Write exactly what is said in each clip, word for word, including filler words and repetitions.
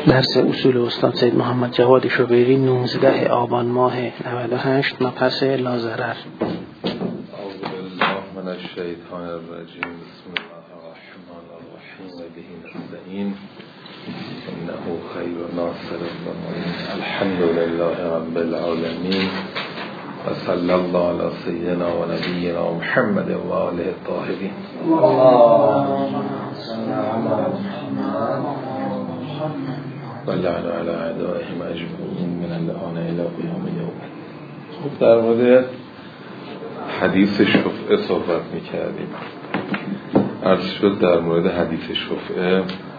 درس اصول استاد سید محمد جواد شبیری نوزده آبان ماه نود و هشت مبحث لازرر. اعوذ بالله من الشیطان الرجیم. بسم الله الرحمن الرحیم و به نستعین انه خیر ناصر و معین. الحمد لله رب العالمین و صلی الله علی سیدنا و نبینا محمد و آله الطاهرین. اللهم صل علی محمد و لعن علی اعدائهم اجمعین من الان الی قیام یوم. خب در مورد حدیث شفعه صحبت میکردیم. عرض شد در مورد حدیث شفعه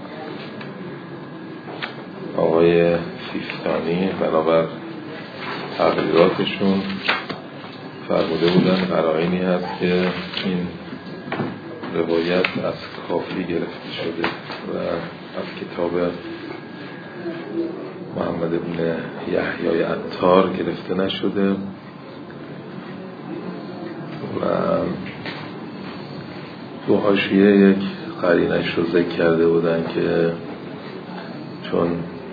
آقای سیستانی بنابر تقریراتشون فرموده بودن قرائنی هست که این روایت از کافی گرفته شده و از کتاب محمد بن یحیی عطار گرفته نشده و دو حاشیه یک قرینش رو ذکر کرده بودن که چون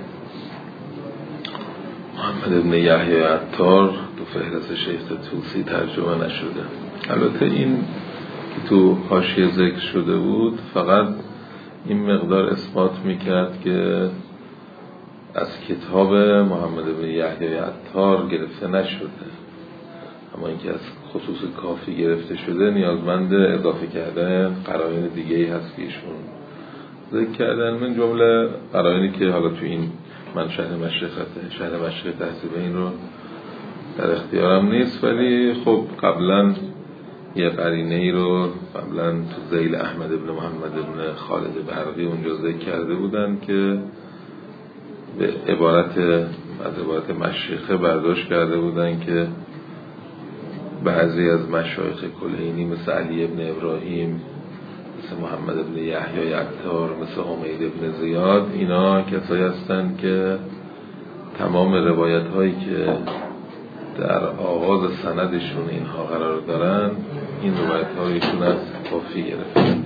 محمد بن یحیی عطار تو فهرست شیخ طوسی ترجمه نشده. البته این که تو حاشیه ذکر شده بود فقط این مقدار اثبات میکرد که از کتاب محمد بن یحیی عطار گرفته نشده، اما اینکه از خصوص کافی گرفته شده نیازمند اضافه کردن قرائن دیگه‌ای هست که ایشون ذکر کردن. من جمله قرائنی که حالا تو این من شهر مشرقته شهر مشرق تحصیل این رو در اختیارم نیست، ولی خب قبلا یه قرینه ای رو قبلا تو ذیل احمد بن محمد بن خالد برقی اونجا ذکر کرده بودن که به عبارت از عبارت مشیخه برداشت کرده بودن که بعضی از مشایخ کلینی مثل علی ابن ابراهیم، مثل محمد ابن یحیی عطار، مثل حمید ابن زیاد، اینا کسایی هستن که تمام روایت هایی که در آغاز سندشون اینها قرار دارن این روایت هایشون از کافی گرفتن.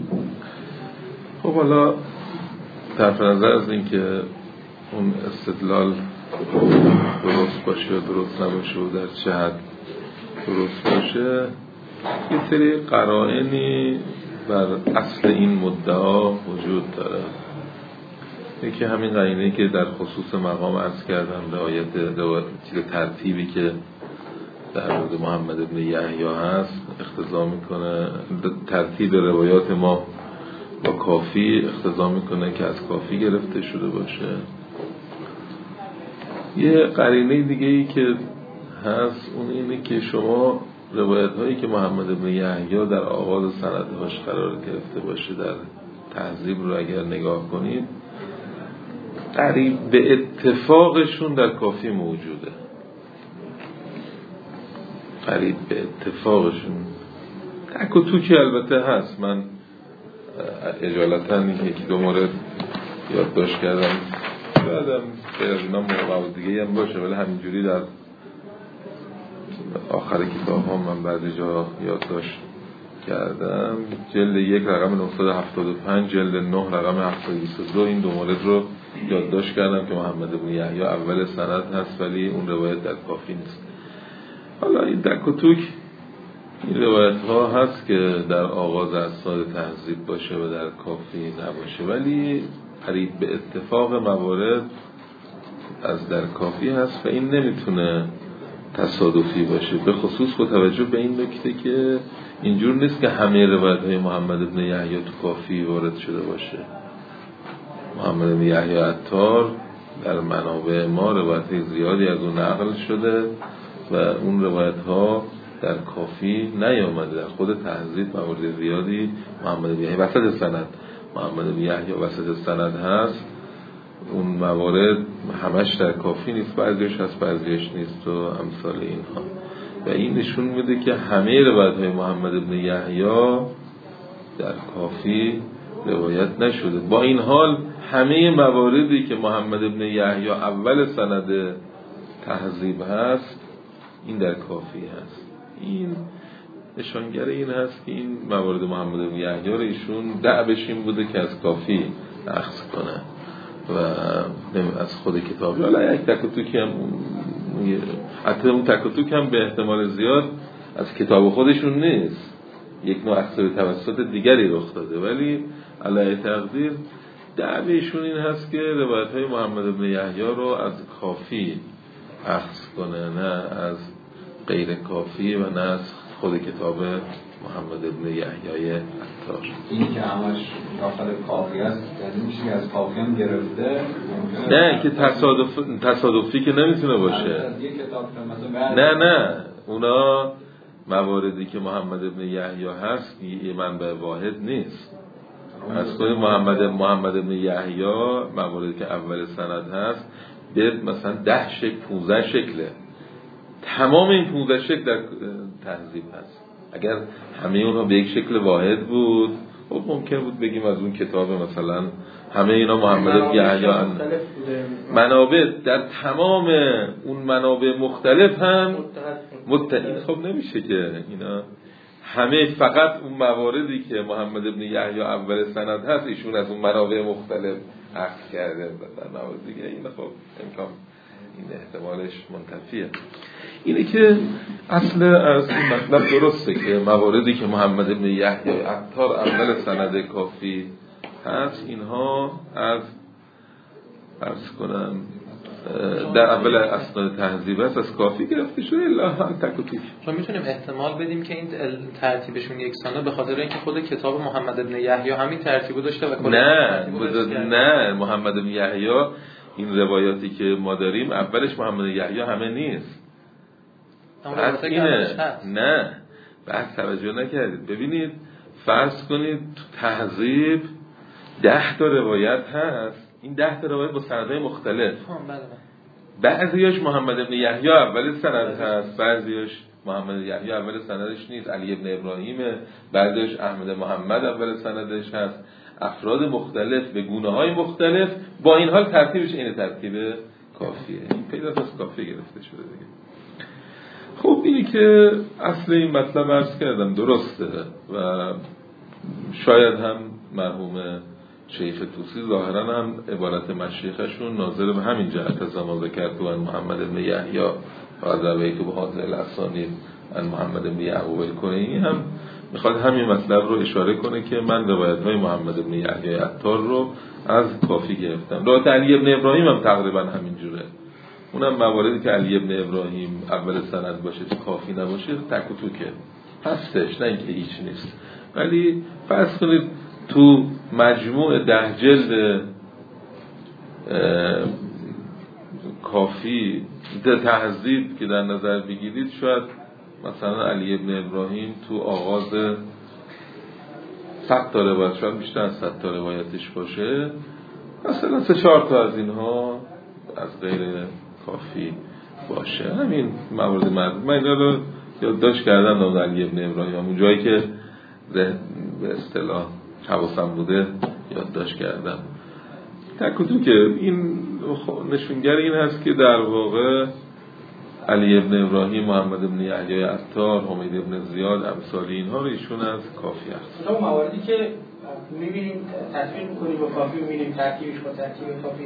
خب حالا طرف نظر از این که اون استدلال درست باشه و درست نباشه و در چه حد درست باشه، یه سری قرائنی بر اصل این مدعا وجود داره. یکی همین قرینه‌ای که در خصوص مقام عرض کردم، رعایت چیز ترتیبی که در مورد محمد بن یحیی هست اقتضا میکنه، ترتیب روایات ما با کافی اقتضا میکنه که از کافی گرفته شده باشه. یه قرینه دیگه ای که هست اون اینه که شما روایت هایی که محمد بن یحیی در آغاز سندهاش قرار گرفته باشه در تهذیب رو اگر نگاه کنید قریب به اتفاقشون در کافی موجوده. قریب به اتفاقشون تک و توکی البته هست. من اجالتا یکی دو مورد یادداشت کردم، بعدم غیر از اینا موضوع دیگه هم باشه، ولی همینجوری در آخر کتاب ها من بعضی جا یادداشت کردم. جلد یک رقم نهصد و هفتاد و پنج، جلد نه رقم هفتصد و بیست و دو، این دو مورد رو یادداشت کردم که محمد بن یحیی اول سند هست ولی اون روایت در کافی نیست. حالا این دک و توک این روایت ها هست که در آغاز اسناد تهذیب باشه و در کافی نباشه، ولی قریب به اتفاق موارد از در کافی هست و این نمیتونه تصادفی باشه، به خصوص با توجه به این نکته که اینجور نیست که همه روایت های محمد بن یحیی تو کافی وارد شده باشه. محمد بن یحیی عطار در منابع ما روایت زیادی از اون نقل شده و اون روایت ها در کافی نیامده. در خود تهذیب موارد زیادی محمد بن یحیی وسط سند محمد بن یحیی وسط سند هست، اون موارد همش در کافی نیست، بعضیش هست بعضیش نیست و امثال اینها. و این نشون میده که همه روایت های محمد بن یحیی در کافی روایت نشده. با این حال همه مواردی که محمد بن یحیی اول سند تهذیب هست این در کافی هست. این نشانگر این هست که این موارد محمد بن یحیی رو ایشون دعوش این بوده که از کافی اخذ کنه و از خود کتاب. حالا یک تک و توک هم حتی اون تک و توک هم به احتمال زیاد از کتاب خودشون نیست، یک نوع اخذ توسط دیگری رخ داده، ولی علیه تقدیر دعویشون این هست که روایت های محمد بن یحیی رو از کافی اخذ کنه، نه از غیر کافی و نه از خود کتاب محمد بن یحیی عطار. این که همش داخل کافی است یعنی میشه که از کافی هم گرفته؟ نه که تصادف تصادفی که نمیتونه باشه. نه نه اونا مواردی که محمد بن یحیی هست یه منبع واحد نیست. از خود محمد محمد بن یحیی مواردی که اول سند هست به مثلا ده شکل پونزده شکله، تمام این پونزده شکل در تهذیب هست. اگر همه اونها به یک شکل واحد بود خب ممکن بود بگیم از اون کتاب مثلا همه اینا محمد بن یحیی منابع در تمام اون منابع مختلف هم متحد. خب نمیشه که اینا همه فقط اون مواردی که محمد بن یحیی اول سند هست ایشون از اون منابع مختلف اخذ کرده مثلا موارد دیگه، این خب امکان این احتمالش منتفیه. اینه که اصل از این مطلب درسته که مواردی که محمد بن یحیی عطار اول سند کافی هست اینها از عرض کنم در اول اسناد تهذیب است از کافی گرفته شده الا هم تک و توک. ما میتونیم احتمال بدیم که این ترتیبشون یکسانه به خاطر اینکه خود کتاب محمد بن یحیی همین ترتیبو داشته و نه نه محمد بن یحیی این روایاتی که ما داریم اولش محمد بن یحیی همه نیست. بحث اینه نه بحث توجه نکردید. ببینید فرض کنید تو تهذیب ده تا روایت هست، این ده تا روایت با سندهای مختلف، بعضیاش محمد بن یحیی اول سند هست، بعضیاش محمد یحیی اول سندش نیست، علی بن ابراهیمه، بعضیاش احمد محمد اول سندش هست، افراد مختلف به گونه‌های مختلف، با این حال ترتیبش این ترتیب کافیه. این پیدا از کافی گرفته شده دیگه. خب اینی که اصل این مطلب عرض کردم درسته و شاید هم مرحوم شیخ طوسی ظاهرا هم عبارت مشیخشون ناظر به همین جهت از ما ذکرت و محمد بن یحیی و از روایت به حاضر الاسانید ان محمد بن یعقوب الکنی هم میخواد همین مطلب رو اشاره کنه که من روایت های محمد بن یحیی عطار رو از کافی گرفتم. روایت علی بن ابراهیم هم تقریبا همین جوره، اونم مواردی که علی بن ابراهیم اول سند باشه که کافی نباشه تک و توکه هستش، نه اینکه هیچ نیست. ولی فرض کنید تو مجموع ده جلد کافی ده تهذیب که در نظر بگیرید شاید مثلا علی بن ابراهیم تو آغاز صد تا روایت، شاید بیشتر از صد تا روایتش باشه، مثلا سه چهار تا از اینها از غیر کافی باشه. همین موارد مرد من اینا رو یادداشت کردم نام علی بن ابراهیم، اون جایی که به اصطلاح حواسم بوده یادداشت کردم. تک و تو که این نشونگر این هست که در واقع علی بن ابراهیم، محمد بن یحیی عطار، حمید بن زیاد، امثال اینها رو ایشون از کافی هست. اون مواردی که می‌بینیم تطبیق می‌کنیم با کافی، می‌بینیم ترتیبش با ترتیب کافی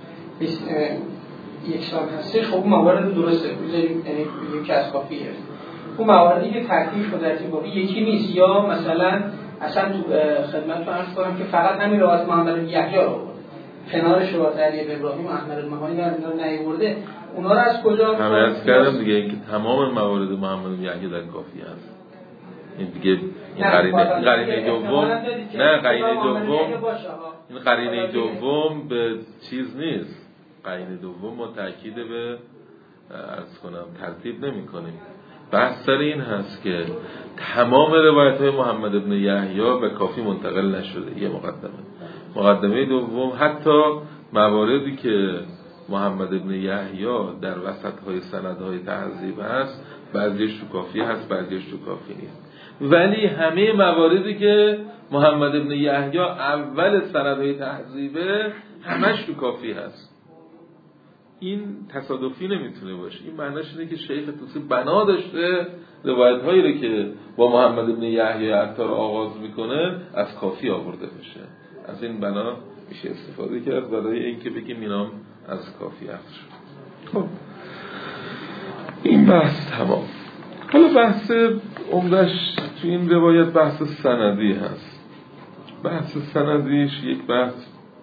یک سال هستش. خب اون موارد درسته بذاریم، یعنی بگیم که از کافی هست. اون مواردی که ترتیبش با ترتیب کافی یکی نیست، یا مثلا اصلا تو خدمتتون عرض کنم که فقط همین روایت محمد بن یحیی رو کنارش روایت علی بن ابراهیم و احمد بن محمد رو نیاورده، اونا رو از کجا همه از کردم دیگه، اینکه تمام موارد محمد بن یحیی در کافی هست. این دیگه این قرینه قرینه دوم نه قرینه دوم این قرینه دوم به چیز نیست. قرینه دوم ما تاکید به عرض کنم ترتیب نمی‌کنیم. بحث سر این هست که تمام روایت های محمد بن یحیی به کافی منتقل نشده. یه مقدمه مقدمه دوم، حتی مواردی که محمد بن یحیی در وسط های سندهای تهذیب هست، بعضیش تو کافی هست بعضیش تو کافی نیست. ولی همه مواردی که محمد بن یحیی اول سندهای تهذیبه همش تو کافی هست. این تصادفی نمیتونه باشه. این معنیش اینه که شیخ طوسی بنا داشته روایت هایی رو که با محمد بن یحیی عطار آغاز میکنه از کافی آورده بشه. از این بنا میشه استفاده کرد برای اینکه بگیم اینام از کافی اخذ شد. خب این بحث تمام. حالا بحث عمدش تو این روایت بحث سندی هست. بحث سندیش یک بحث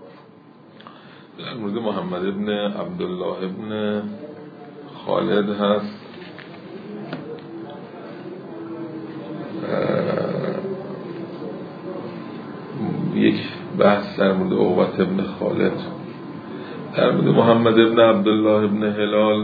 در مورد محمد ابن عبدالله ابن خالد هست. یک بحث در مورد عقبة ابن خالد، در مورد محمد ابن عبدالله ابن هلال،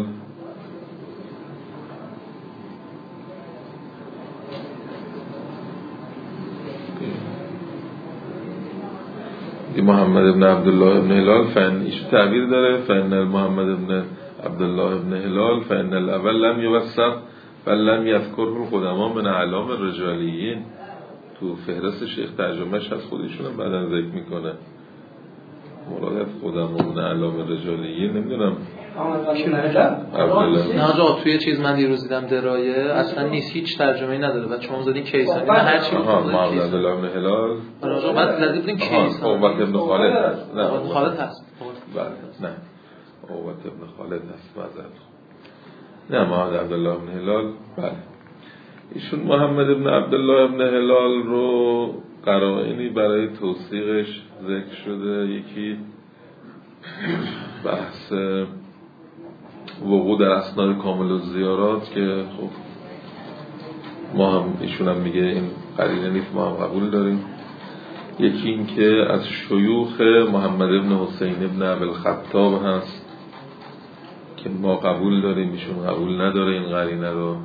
محمد ابن عبدالله ابن هلال فان ایشو تعبیر داره فان محمد ابن عبدالله ابن هلال فان الاول لم یوصف بل لم یذکره القدما من اعلام الرجالیین. تو فهرست شیخ ترجمهش هست، خودشون هم بعدن ذکر میکنه مراد قدما من اعلام الرجالیین. نمیدونم نه آقا توی چیز من دیروز دیدم درایه اصلا نیست، هیچ ترجمه‌ای نداره. بعد شما زدین کیسانی، من هر چی آها محمد عبدالله ابن هلال آقا بعد زدید بودین کیسانی. عقبة ابن خالد هست. نه خالد هست. بله نه عقبة ابن خالد هست معذرت. نه محمد عبدالله ابن هلال. بله ایشون محمد ابن عبدالله ابن هلال رو قرائنی برای توثیقش ذکر شده. یکی بحث وقوع در اسناد کامل الزیارات که خب ما هم ایشون هم میگه این قرینه نیست، ما هم قبول داریم. یکی این که از شیوخ محمد ابن حسین ابن ابوالخطاب هست که ما قبول داریم، ایشون قبول نداره این قرینه رو.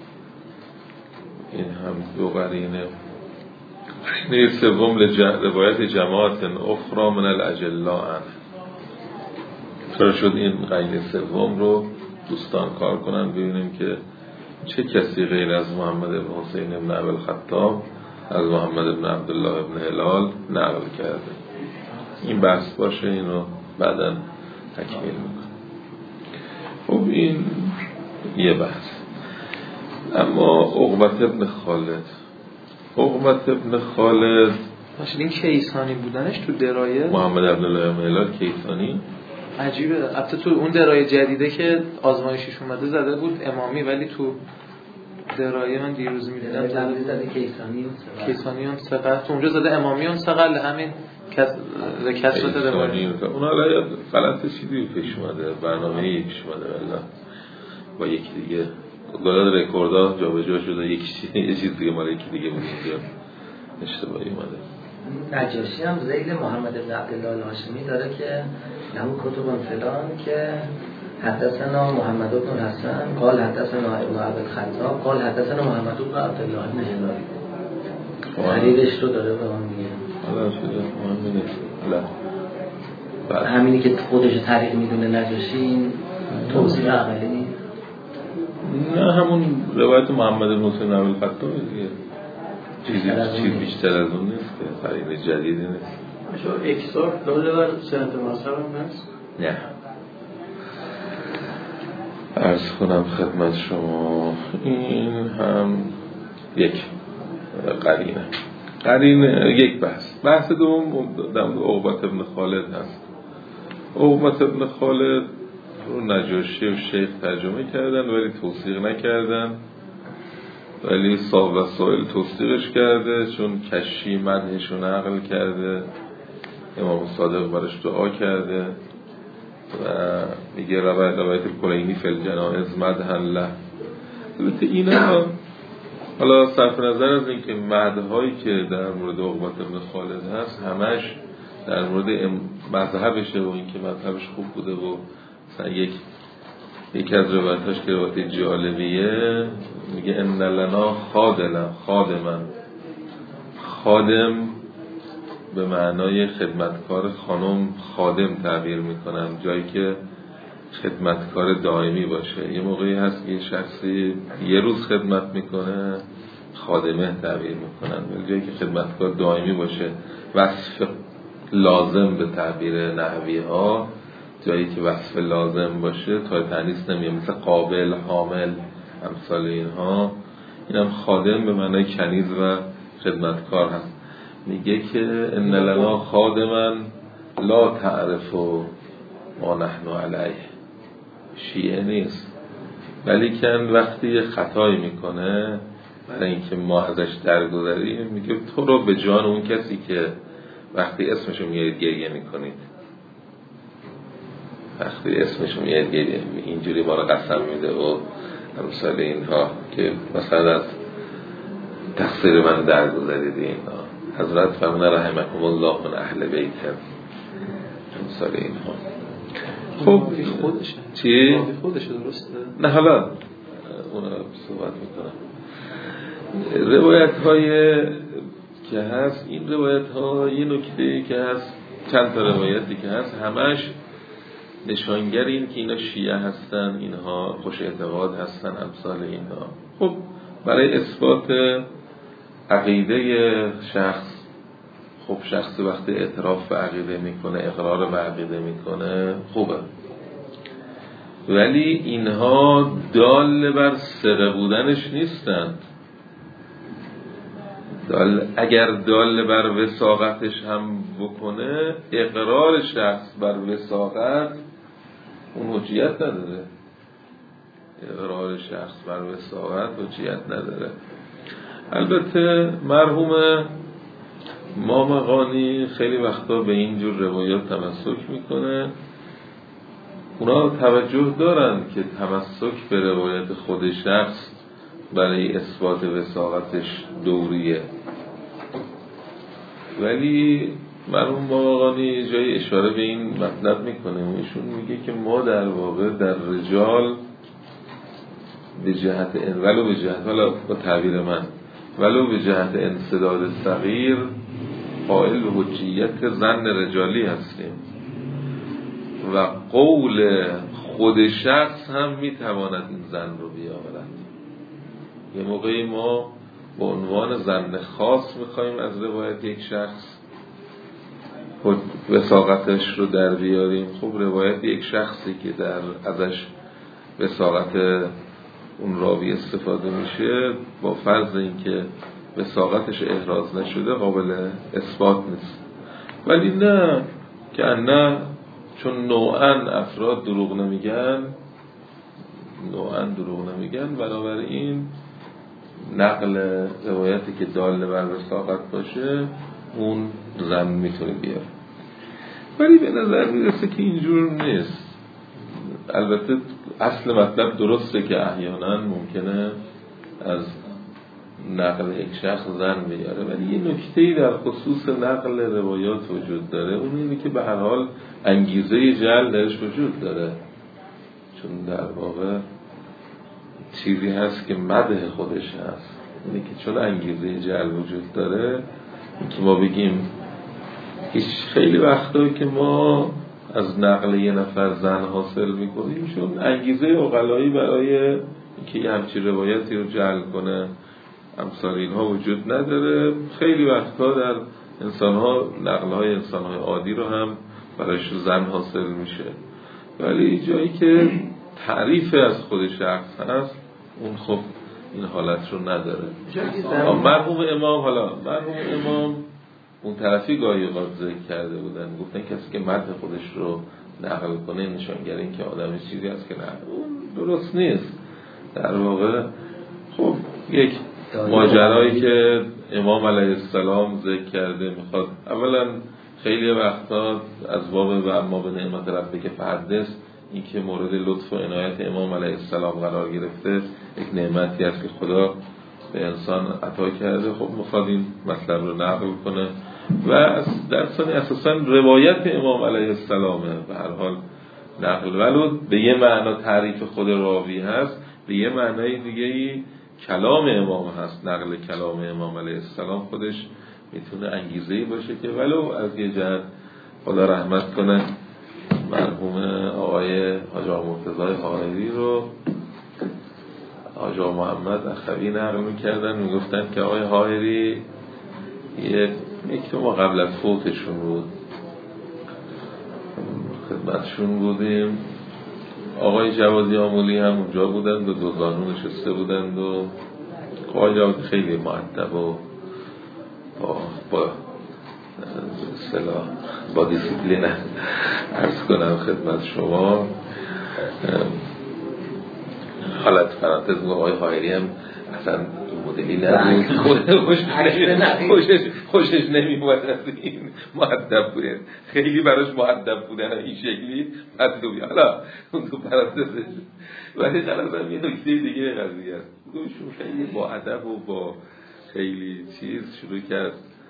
این هم دو قرینه. قرینه سوم روایت جماعت اخرى من الاجلاء عنه. چرا شد این قرینه سوم رو دوستان کار کنن ببینیم که چه کسی غیر از محمد ابن حسین ابن ابوالخطاب از محمد ابن عبدالله ابن هلال نقل کرده. این بحث باشه، اینو بعداً تکمیل میکنم. خب این یه بحث. اما عقبة ابن خالد عقبة ابن خالد ماشین این کیسانی بودنش تو درایه محمد عبدالله ابن هلال کیسانی عجیبه. البته تو اون درایه جدیده که آزمایشش اومده زده بود امامی، ولی تو درایه من دیروز می‌دیدم زده کیسانی کیسانی هم سقط، تو اونجا زده امامی هم سقط. همین کسرت روایه اون حالا غلط چیزی پیش اومده، برنامه‌ای پیش اومده والله با یکی دیگه دلار رکوردها جابجا شده، یکی یه چیز دیگه مال یکی دیگه بود، اینجا اشتباهی اومده. نجاشی هم ذیل محمد ابن عبدالله الهاشمی داره که نمو کتب فلان که حدثنا محمد بن حسن قال حدثنا ابن ابوالخطاب قال حدثنا محمد بن عبدالله بن هلال. حدیثش رو داره به من میگه. حالا شده مهم نیست. لا. همینی که خودش طریق میدونه نجاشی این توصیه عملی نیست. نه همون روایت محمد بن حسین ابوالخطاب دیگه. چیزی چیز بیشتر از اون نیست که قرینه جدیدی نیست. شو اکسار دوله بر سنت مذهب هم هست؟ نه. عرض کنم خدمت شما این هم یک قرینه قرینه یک بحث. بحث دوم در مورد عقبة ابن خالد هست. عقبة ابن خالد رو نجاشی و شیخ ترجمه کردن ولی توثیق نکردن، ولی صاحب وسائل توثیقش کرده چون کشی مدحش رو نقل کرده، امام صادق براش دعا کرده و میگه روایت روایت کلینی فی الجنائز مدحا له. البته اینا حالا صرف نظر از این که مدحایی که در مورد عقبة ابن خالد هست همش در مورد مذهبشه و اینکه مذهبش خوب بوده و مثلا یک یکی از روایتاش که روایت جالبیه میگه ان لنا خادلا خادما، خادم به معنای خدمتکار، خانم خادم تعبیر میکنن، جایی که خدمتکار دائمی باشه. یه موقعی هست یه شخصی یه روز خدمت میکنه خادمه تعبیر میکنن، ولی جایی که خدمتکار دائمی باشه وصف لازم به تعبیر نحوی ها، جایی که وصف لازم باشه تا تانیث نمیه، مثل قابل، حامل، امثال اینها. اینم خادم به معنای کنیز و خدمتکار هست. میگه که ان لنا خادما لا تعرف ما نحن علیه، شیعه نیست، ولی کن وقتی یه خطایی میکنه برای اینکه ما ازش درگذریم میگه تو رو به جان اون کسی که وقتی اسمشو میارید گریه میکنید، وقتی اسمشو میارید گریه اینجوری ما رو قسم میده و امثال اینها که مثلا از تقصیر من درگذرید اینها. حضرت فرمودن رحمکم الله من اهل بیت امثال اینها. خب خودشه چی؟ خودشه درسته؟ نه حالا اونا صحبت میکنم. روایت های که هست، این روایت ها یه نکته که هست، چند تا روایتی که هست همش نشانگر این که اینا شیعه هستن، اینها خوش اعتقاد هستن امثال اینها. خب برای اثبات عقیده شخص، خب شخص وقتی اعتراف به عقیده میکنه، اقرار به عقیده میکنه، خوبه، ولی اینها دال بر سره بودنش نیستند. دال اگر دال بر وثاقتش هم بکنه، اقرار شخص بر وثاقت اون حجیت نداره. اقرار شخص بر وثاقت حجیت نداره. البته مرحوم مامقانی خیلی وقتا به اینجور روایات تمسک میکنه. اونا توجه دارن که تمسک به روایت خود شخص برای اثبات وثاقتش دوریه، ولی مرحوم مامقانی جای اشاره به این مطلب میکنه و ایشون میگه که ما در واقع در رجال به جهت ولو به جهت ولو با تعبیر من ولو به جهت انسداد صغیر قائل به حجیت ظن رجالی هستیم و قول خود شخص هم میتواند این ظن رو بیاورد. یه موقعی ما به عنوان ظن خاص میخوایم از روایت یک شخص وثاقتش رو در بیاریم. خب روایت یک شخصی که در ازش وثاقت اون راوی استفاده میشه با فرض اینکه وثاقتش احراز نشده قابل اثبات نیست. ولی نه که نه، چون نوعاً افراد دروغ نمیگن، نوعاً دروغ نمیگن، بنابراین نقل روایتی که دال بر وثاقت باشه اون ظن میتونه بیاره. ولی به نظر میرسه که اینجور نیست. البته اصل مطلب درسته که احیانا ممکنه از نقل یک شخص ظن بیاره، ولی یه نکته‌ای در خصوص نقل روایات وجود داره، اون اینه که به هر حال انگیزه جعل درش وجود داره، چون در واقع چیزی هست که مدح خودش هست. اینه که چون انگیزه جعل وجود داره، که ما بگیم هیچ خیلی وقتا که ما از نقل یه نفر ظن حاصل میکنیم چون انگیزه عقلایی برای که یه همچی روایتی رو جعل کنه امثال اینها وجود نداره. خیلی وقتا در انسانها نقلهای انسانهای عادی رو هم برایش ظن حاصل میشه، ولی جایی که تعریف از خود شخص هست اون خب این حالت رو نداره. مرحوم امام حالا مرحوم امام اون طرفی گاهی اوقات ذکر کرده بودن، گفتن کسی که مدح خودش رو نقل کنه نشانگر این که آدم چیزی هست که نه، اون درست نیست. در واقع خب یک ماجرایی که امام علیه السلام ذکر کرده میخواد اولا خیلی وقتا از باب و اما به نعمت ربک فحدث، این که مورد لطف و عنایت امام علیه السلام قرار گرفته یک نعمتی است که خدا به انسان عطا کرده، خب میخواد این مطلب رو نقل کنه و در ثانی اساسا روایت امام علیه السلامه به هر حال نقل، ولو به یه معنا تعریف خود راوی هست، به یه معنای دیگه کلام امام هست. نقل کلام امام علیه السلام خودش میتونه انگیزه‌ای باشه که ولو از یه جهت خدا رحمت کنه مرحوم آقای حاج مرتضی حائری رو حاج محمد اخوی نقل میکردن، میگفتن که آقای حائری یک یک ما قبل از فوتشون بود خدمتشون بودیم، آقای جوادی آمولی هم اونجا بودند و دو زانو نشسته بودند و آقای جوادی خیلی مؤدب و با, با اصطلاح با دیسیپلین عرض کنم خدمت شما. حالت فرانتز میگم آقای حائری هم اصلا مدلی نبود، خوشش خوشش نمیومد از این مؤدب بودن، خیلی براش مؤدب بودن این شکلی مطلوبی. حالا اون تو فرانتزش ولی قلبم یه نکته دیگه قضیه است، گوشون خیلی با ادب و با خیلی چیز شروع کرد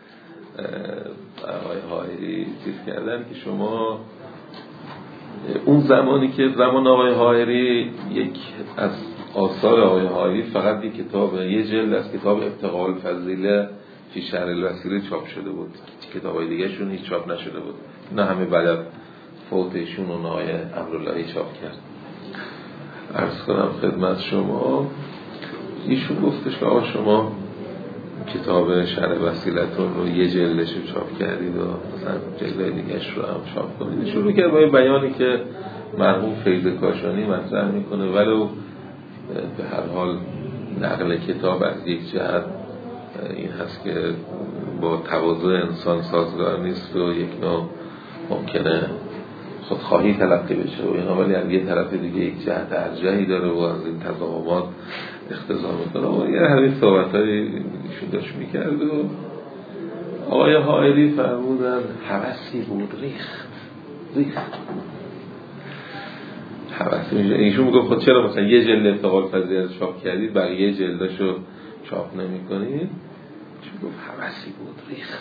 آقای حائری چیز کردن که شما اون زمانی که زمان آقای حائری یک از آثار آقای حائری فقط یک کتاب یه جلد از کتاب ابتغاء الفضیله فی شرح الوسیله چاپ شده بود، کتابای دیگه شون هیچ چاپ نشده بود. اینا همه بعد از فوتشون اون آقای امراللهی چاپ کرد. عرض کنم خدمت شما ایشون گفتش که آقا شما کتاب شرح وسیلتون رو یه جلدش رو چاپ کردید و مثلا جلد دیگهش رو هم چاپ کنید. شروع کرد با بیانی که مرحوم فیض کاشانی مطرح میکنه ولو به هر حال نقل کتاب از یک جهت این هست که با تواضع انسان سازگار نیست و یک نوع ممکنه خودخواهی تلقی بشه و اینا، ولی از یه طرف دیگه یک جهت ارجحی داره و از این تضامنات اقتضا میکنه و یه همین صحبت‌های ایشون داشت میکرد و آقای حائری فرمودن هوسی بود ریخت ریخت هوسی میشه. ایشون میگه خود چرا مثلا یه جلد ابتغاء الفضیله چاپ کردید بقیه جلداشو چاپ نمی کنید؟ ایشون گفت هوسی بود ریخت.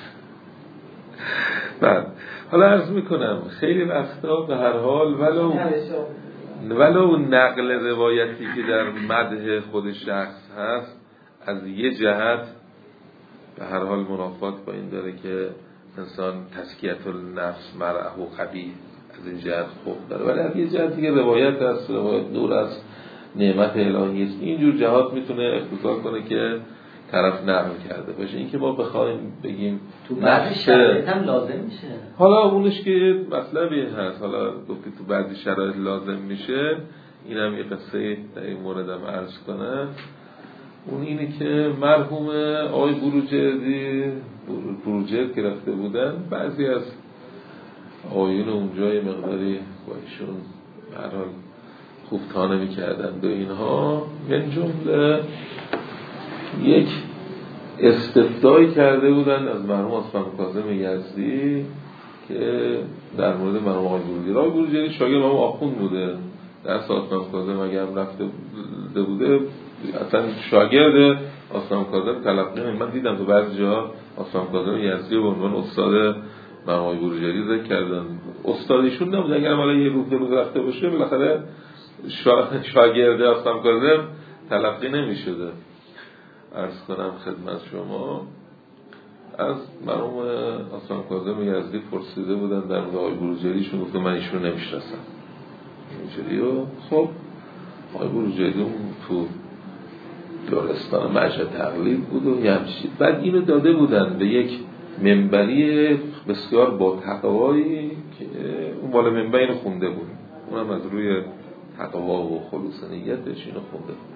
بعد حالا عرض میکنم خیلی وقتا به هر حال ولو ولو نقل روایتی که در مدح خود شخص هست از یه جهت به هر حال منافات با این داره که انسان تزکیه النفس مرعه و قبیح از این جهت خوب داره، ولی از یه جهت دیگه روایت هست، روایت دور از نعمت الهی است، اینجور جهات میتونه اقتضا کنه که طرف نقل کرده باشه. این که ما بخوایم بگیم تو بعضی شرایط هم لازم میشه، حالا اونش که مطلبی هست، حالا گفتی تو بعضی شرایط لازم میشه، اینم یه قصه در این موردم عرض کنم. اون اینه که مرحوم آقای بروجردی بروجرد که رفته بودن، بعضی از آقایون اونجا یه مقداری با ایشون به هر حال خوب تانه میکردند و اینها، من جمله یک استفتایی کرده بودن از مرحوم عثمان کاظم یزدی که در مورد مرحوم آقای بروجردی. آقای بروجردی شاگرد مرحوم آخوند بوده، در عثمان کاظم اگه هم رفته بوده اصلا شاگرد عثمان کاظم تلقی نمی. من دیدم تو بعضی جا عثمان کاظم یزدی به عنوان استاد مرحوم آقای بروجردی ذکر کردن، استادیشون نبود، اگر حالا یه روز دو روز رفته باشه بالاخره شاگرد عثمان کاظم تلقی نمی شده. عرض کنم خدمت شما از مرحوم عثمان کاظم یزدی پرسیده بودن در مورد آقای بروجردی، شون گفته من ایشون نمیشناسم اینجوری و خب آقای بروجردی تو دورستان مجد تقلید بود و یمشید. بعد اینو داده بودن به یک منبری بسیار با تقوایی که اون بالا منبر اینو خونده بود، اونم از روی تقوا و خلوص نیتش اینو خونده بود.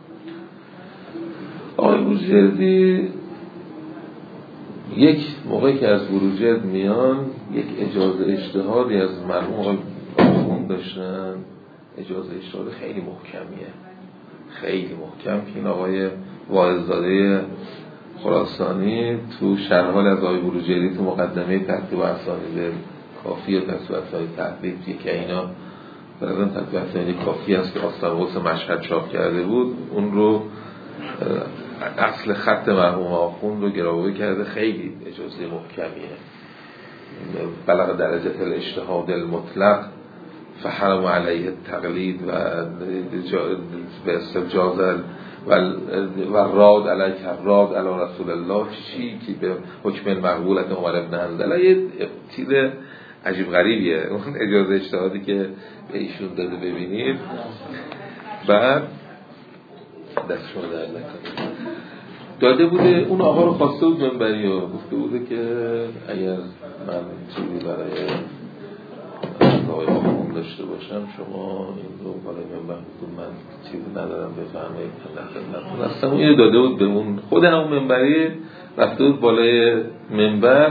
آقای بروجردی یک موقعی که از بروجرد میان یک اجازه اجتهادی از مرحوم آقای آخوند داشتن، اجازه اجتهاد خیلی محکمیه، خیلی محکم که این آقای واعظزاده خراسانی تو شرح حال از آقای بروجردی تو مقدمه ترتیب اسانید کافی و ترتیب اسانید تحقیق که اینا برازم ترتیب اسانید کافی است که آستانقدس مشهد چاپ کرده بود، اون رو اصل خط مرحوم آخوند رو گراوی کرده، خیلی اجازه محکمیه، بلغ درجه الاجتهاد المطلق فحرم علیه التقلید و به استجاز و راد علیه راد علی رسول الله چی که به حکم مقبولت عمر ابن حنظله یه چیز عجیب غریبیه اون اجازه اجتهادی که به ایشون داده. ببینید بعد دست شما در نکنه داده بوده، اون آقا رو خواسته بود منبری و گفته بوده که اگر من چیزی برای آقای آخوند داشته باشم شما این رو بالای منبر بودون، من چیزی ندارم بفهمه نخدمتون هستم. اون اینو داده بود به اون خود همون منبری، رفته بود بالای منبر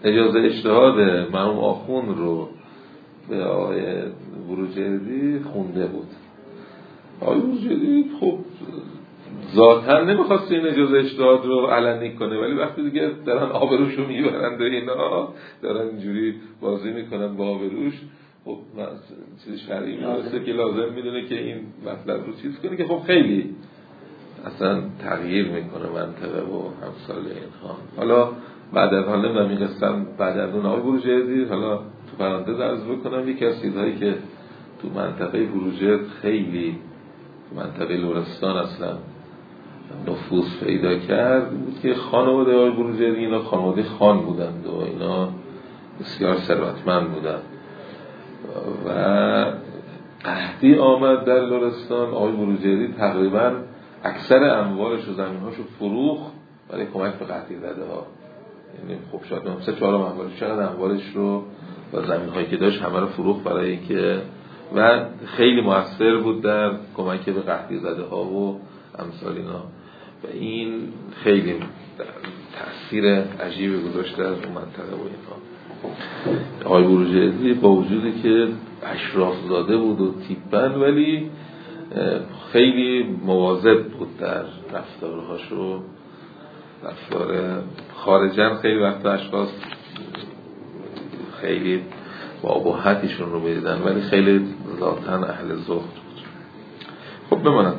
اجازه اجتهاد مرحوم آخوند رو به آقای بروجردی خونده بود. آقای بروجردی خب ذاتاً نمیخواست این اجازه اجتهاد رو علنی کنه، ولی وقتی دیگه دارن آبروش رو میبرند و اینا دارن اینجوری بازی میکنن با آبروش، خب چیز شرعی میرسه که لازم میدونه که این مطلب رو چیز کنه که خب خیلی اصلا تغییر میکنه منطقه و همسال اینها. حالا بعد از حالا من میگستم بعد از اون آقای بروجردی، حالا تو پرانتز عرض بکنم یکی از چیزهایی که تو منطقه بروجرد خیلی تو منطقه لرستان اصلا نفوذ پیدا کرد بود که خانواده آقای بروجردی اینا خانواده خان بودند و اینا بسیار ثروتمند بودند و قحطی آمد در لرستان. آقای بروجردی تقریبا اکثر اموالش و زمینهاش رو فروخت برای کمک به قحطی زده ها. یعنی خب شاید سه چهارم اموالش چقدر اموالش رو و زمینهایی که داشت همه رو فروخت برای اینکه و خیلی موثر بود در کمک به قحطی زده ها و امثال اینا و این خیلی تأثیر عجیبی گذاشته از اون منطقه و اینا. آقای بروجردی با وجودی که اشراف زاده بود و تیپن ولی خیلی مواظب بود در رفتارهاش و رفتار خارجاً خیلی وقتا اشخاص خیلی با اباحتشون رو میدیدن ولی خیلی ذاتاً اهل زهد بود. خب بمانم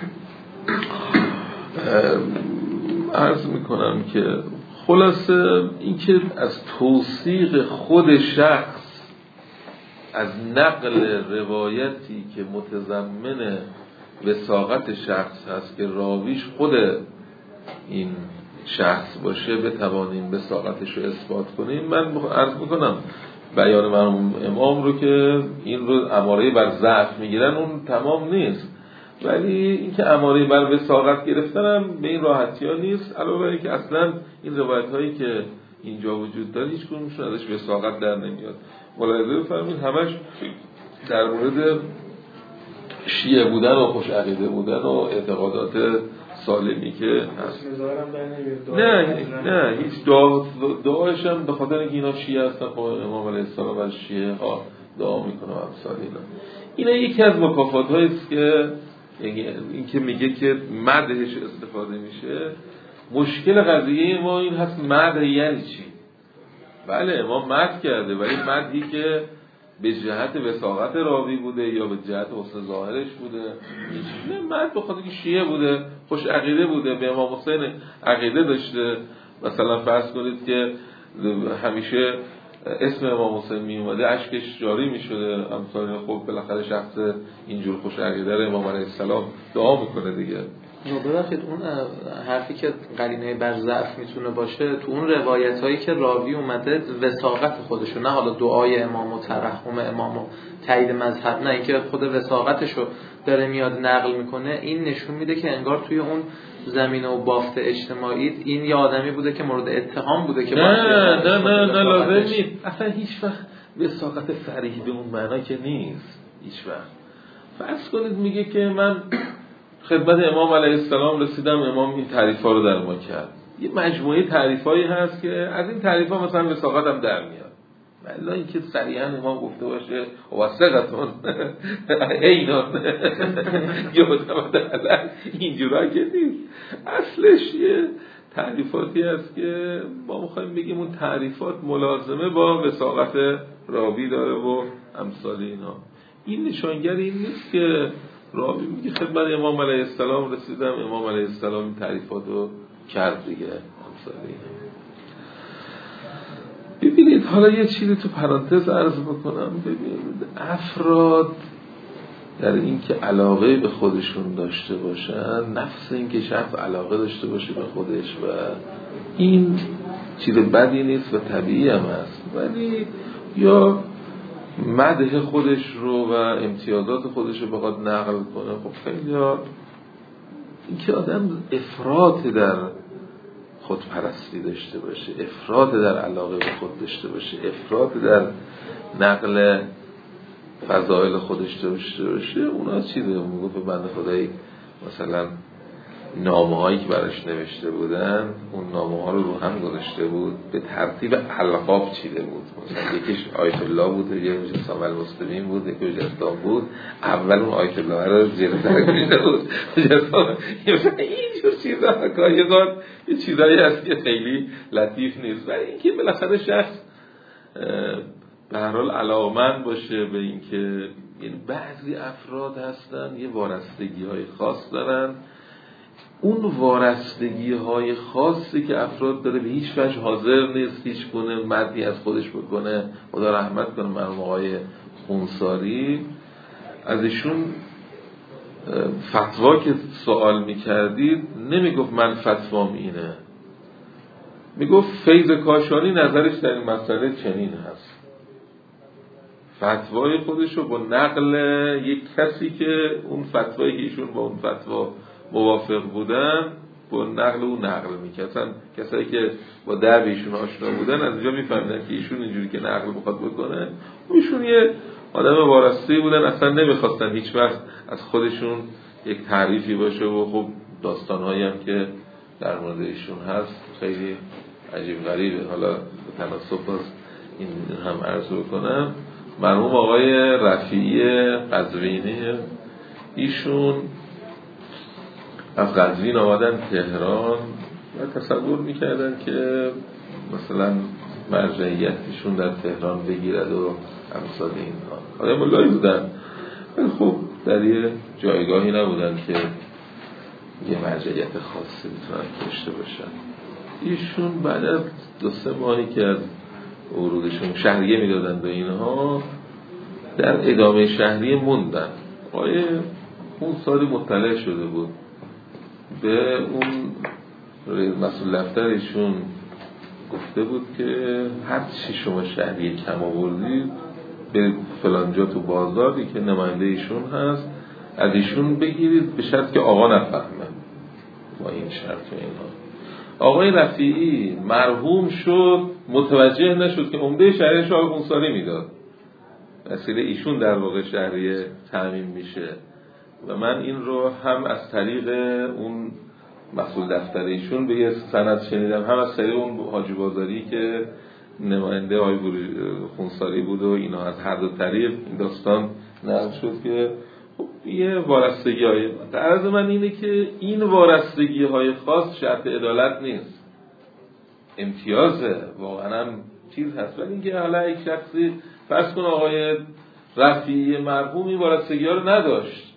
عرض میکنم که خلاصه اینکه از توثیق خود شخص از نقل روایتی که متضمن وثاقت شخص هست که راویش خود این شخص باشه بتوانیم وثاقتش رو اثبات کنیم. من عرض میکنم بیان مرحوم امام رو که این رو اماره بر ضعف میگیرن اون تمام نیست، ولی اینکه اماره بر وثاقت گرفتن هم به این راحتی ها نیست، علاوه بر اینکه اصلا این روایت هایی که اینجا وجود داره هیچ کدومشون ازش وثاقت در نمیاد. ملاحظه بفرمایید همش در مورد شیعه بودن و خوش عقیده بودن و اعتقادات سالمی که هست. نه نه هیچ دعا دعایش هم به خاطر اینکه اینا شیعه هستن خب امام علیه السلام از شیعه ها دعا میکنه و امثال اینا. اینا یکی از مکافات هایی است که این که میگه که مدحش استفاده میشه. مشکل قضیه ما این هست مدح یعنی چی؟ بله ما مدح کرده ولی مدحی که به جهت وثاقت راوی بوده یا به جهت حسن ظاهرش بوده؟ نه، مدح به خاطر که شیعه بوده، خوش عقیده بوده، به امام حسین عقیده داشته. مثلا فرض کنید که همیشه اسم امام حسین می اومده اشکش جاری می شده امثال. خب بالاخره شخص اینجور خوش عقیده رو امام علیه السلام دعا میکنه دیگه. ببخشید اون حرفی که قرینه بر ضعف میتونه باشه تو اون روایت هایی که راوی اومده وثاقت خودشو، نه حالا دعای امام و ترحم امام و تایید مذهب، نه اینکه خود وثاقتشو داره میاد نقل میکنه، این نشون میده که انگار توی اون زمینه و بافت اجتماعی این یه آدمی بوده که مورد اتهام بوده که نه نه نه نه لازم نیست اصلا هیچ وقت وثاقت صریح به اون معنا که نیست. هیچ وقت فرض کنید میگه که من خدمت امام علیه السلام رسیدم، امام این تعریفا رو در ما کرد. یه مجموعه تعریفایی هست که از این تعریفا مثلا وثاقت هم در میاد. ولی اینکه صریحا امام گفته باشه وثقتون اینان یا مثلا اینجورا که نیست. اصلش یه تعریفاتی هست که ما میخوایم بگیم اون تعریفات ملازمه با وثاقت راوی داره و امثال اینا. این نشانگر این نیست که راوی میگه خدمت امام علیه السلام رسیدم، امام علیه السلام این تعریفات رو کرد دیگه. ببینید حالا یه چیزی تو پرانتز عرض بکنم. ببینید افراد در این که علاقه به خودشون داشته باشن، نفس این که شخص علاقه داشته باشه به خودش و این چیز بدی نیست و طبیعی هم هست، ولی یا مدح خودش رو و امتیازات خودش رو بخواد نقل کنه، خب خیلی ها این که آدم افراط در خودپرستی داشته باشه، افراط در علاقه به خود داشته باشه، افراط در نقل فضائل خودش داشته باشه، اونا چیزه میگه به بنده خدایی مثلا نامه هایی که براش نوشته بودن اون نامه ها رو رو هم گذاشته بود، به ترتیب القاب چیده بود. مثلا یکیش آیت الله بود، یکیش سامل مسلمین بود، یکیش اسلام بود. اول اون آیت الله رو زیر سر کشیده بود. اینجور چیزا گاهی یه چیزایی هست که خیلی لطیف نیست، ولی اینکه بالاخره شخص به هر حال علاقه‌مند باشه به اینکه این بعضی افراد هستن یه وارستگی های خاص دارن، اون وارستگی های خاصی که افراد داره به هیچ وجه حاضر نیست هیچ گونه مدی از خودش بکنه. خدا رحمت کنه مرحوم آقای خونساری، از ایشون فتوا که سوال میکردید نمیگفت من فتوام اینه، میگفت فیض کاشانی نظرش در این مسئله چنین هست. فتوای خودشو با نقل یک کسی که اون فتوایی که ایشون با اون فتوا موافق بودن با نقل اون نقل میکردن. کسایی که با درب ایشون آشنا بودن از اینجا میفهمیدن که ایشون اینجوری که نقل بخواد بکنه، ایشون یه آدم وارسته بودن، اصلا نمیخواستن هیچ وقت از خودشون یک تعریفی باشه. و خب داستانهایی هم که در مورد ایشون هست خیلی عجیب غریبه. حالا به تناسب از این هم عرض بکنم، مرحوم آقای رفیعی قزوینی ایشون از قزوین آمدن تهران و تصور میکردن که مثلا مرجعیتشون در تهران بگیرد و امثال اینها. آقای مولایی بودن ولی خب در یه جایگاهی نبودن که یه مرجعیت خاصی میتونن داشته باشن. ایشون بعد از دو سه ماهی که از ورودشون شهریه میدادن به اینها، در ادامه شهریه موندن. آقای اون سالی مطلع شده بود به اون مسئول دفترشون، گفته بود که هر چی شما شهریه کم آوردید به فلانجا تو بازاری که نماینده ایشون هست از ایشون بگیرید، به شرط که آقا نفهمه. با این شرط و اینها آقای رفیعی مرحوم شد، متوجه نشد که عمده شهریه‌اش آقای خونساری میداد، وسیله ایشون در واقع شهریه تامین میشه. و من این رو هم از طریق اون مسئول دفتر ایشون به یه سند شنیدم، هم از طریق اون حاجی بازاری که نماینده آقای خونساری بود و اینا. از هر دو طریق این داستان نقل شد که خب یه وارستگی های عرض من اینه که این وارستگی های خاص شرط عدالت نیست، امتیازه، واقعا هم چیز هست. ولی اینکه حالا یک شخصی فرض کن آقای رفیعی مرحوم این وارستگی ها رو نداشت،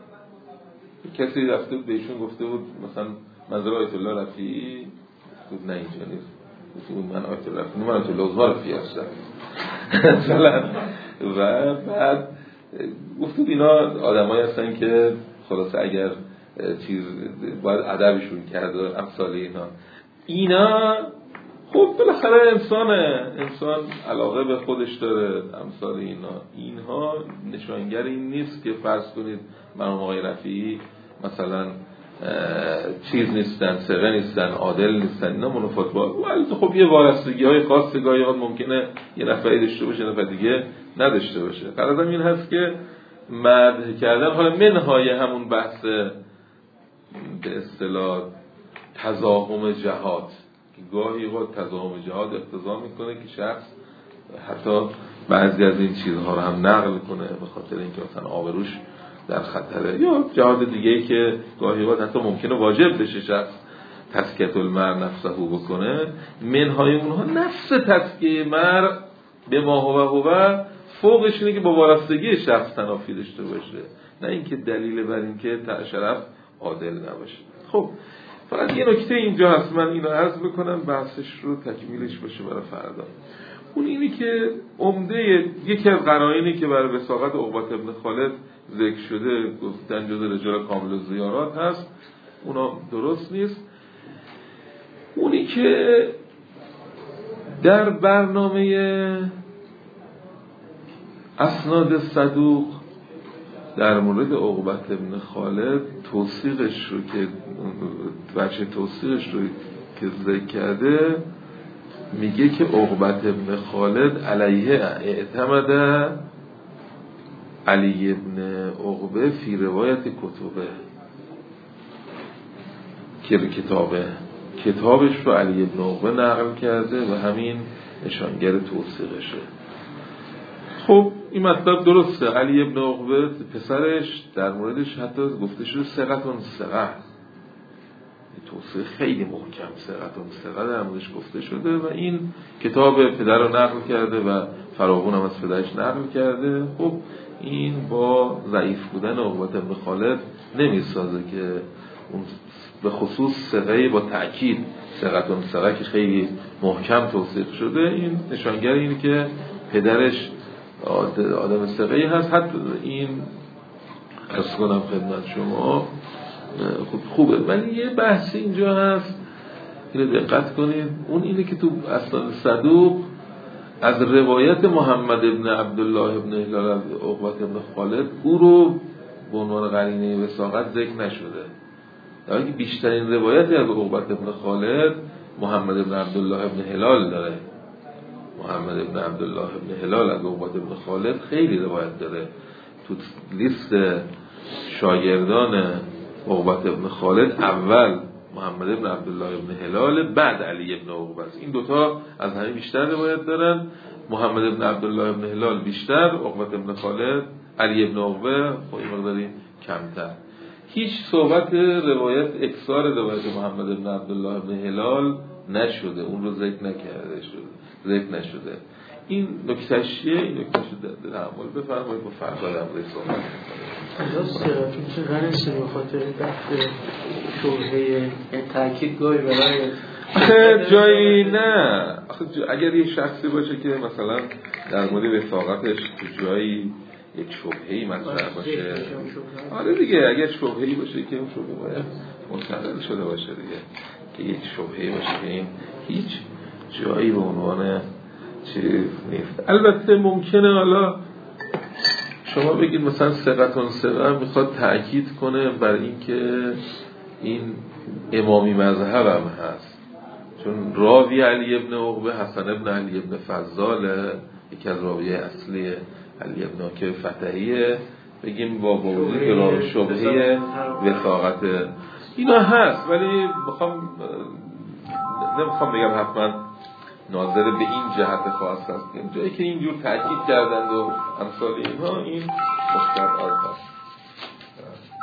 کسی رفته بود بهشون گفته بود مثلا منظر آیت الله رفیعی بود، نه اینجا نیست، بود من آیت الله رفیعی، من آیت الله عظما رفیعی هستم مثلا. و بعد گفته بود اینا آدمایی هستن که خلاصه اگر چیز باید ادبشون کرد و امثال اینا اینا خب بالاخره انسانه، انسان علاقه به خودش داره، امثال اینا اینها نشانگر این نیست که فرض کنید مرحوم آقای رفیعی مثلا چیز نیستن، ثقه نیستن، عادل نیستن، اینا منافات با ولی خب یه وارستگی های خاص گاهی ها ممکنه یه نفری داشته باشه نفر دیگه نداشته باشه. قرارم این هست که مدح کردن حالا منهای همون بحث به اصطلاح تزاحم جهات، گاهی وقت تزاحم جهات اقتضا میکنه که شخص حتی بعضی از این چیزها رو هم نقل کنه به خاطر اینکه مثلا آبروش در خطره، یا جهات دیگه‌ای که گاهی وقت حتی ممکنه واجب بشه شخص تزکیه المرء نفسه بکنه. منهای اونها نفس تزکیه مرء به ما هو هو فوقش اینه که با وارستگی شخص تنافی داشته باشه، نه اینکه دلیل بر اینکه شرف عادل نباشه. خب فقط یه نکته اینجا هست، من اینو عرض بکنم بحثش رو تکمیلش باشه برای فردا. اون اینی که عمده یکی از قرائنی که برای وثاقت عقبة ابن خالد ذکر شده گفتن جزء رجال کامل الزیارات هست، اونا درست نیست. اونی که در برنامه اسناد صدوق در مورد عقبة ابن خالد توثیقش رو که بچه توثیقش رو که ذکر کرده میگه که عقبة ابن خالد علیه اعتمد علی ابن عقبه فی روایت کتبه. که کتابه کتابش رو علی ابن عقبه نقل کرده و همین نشانگر توثیقشه. خب این مطلب درسته. علی ابن عقبه پسرش در موردش حتی گفته شده ثقتون ثقه، توصیه خیلی محکم، ثقتون ثقه در موردش گفته شده و این کتاب پدر رو نقل کرده و فراغون هم از پدرش نقل کرده. خب این با ضعیف بودن عقبه بن خالد نمیسازه که اون به خصوص ثقه با تأکید ثقتون ثقه که خیلی محکم توصیف شده، این نشانگر اینه که پدرش آدم ثقه‌ای هست. حتی این عرض کنم خدمت شما خب خوبه، ولی یه بحثی اینجا هست اینو دقت کنید، اون اینه که تو اسناد صدوق از روایت محمد ابن عبدالله ابن هلال از عقبه ابن خالد او رو به عنوان قرینه وثاقت ذکر نشده، در حالی که بیشترین روایتی از عقبه ابن خالد محمد ابن عبدالله ابن هلال داره. محمد ابن عبدالله ابن هلال از عقبه ابن خالد خیلی روایت داره. تو لیست شاگردان عقبه ابن خالد اول محمد ابن عبدالله ابن هلال، بعد علی ابن عقبه است. این دوتا از همه بیشتر روایت دارن. محمد ابن عبدالله ابن هلال بیشتر، عقبه ابن خالد، علی ابن عقبه خب این مقداری کمتر. هیچ صحبت روایت اکثار روایت محمد ابن عبدالله ابن هلال نشده، اون رو ذکر نکرده شده، ذکر نشده. این نکته‌ش چیه؟ این نکته‌ش رو در عمل بفرمایید با فردا در مورد صحبت کنید. درست چون غنیش به خاطر بحث شبهه تاکید گاهی برای آخه جایی نه، آخه اگر یه شخصی باشه که مثلا در مورد وثاقتش تو جایی یک شبهه‌ای مطرح باشه، آره دیگه اگر شبهه‌ای باشه که اون شبهه باید مستقل شده باشه دیگه، که یک شبهه‌ای باشه که این هیچ جایی به عنوان چیز نیست. البته ممکنه حالا شما بگید مثلا ثقتون ثقه میخواد تأکید کنه بر این که این امامی مذهب هم هست، چون راوی علی ابن عقبه حسن ابن علی ابن فضاله، یکی از راوی اصلی علی ابن عقبه فتحیه، بگیم با وجود که راوی شبهه وثاقت اینا هست، ولی بخوام نمیخوام بگم حتما ناظر به این جهت خاص هست، جایی که اینجور تأکید کردند و امثال اینها این مستقل هست.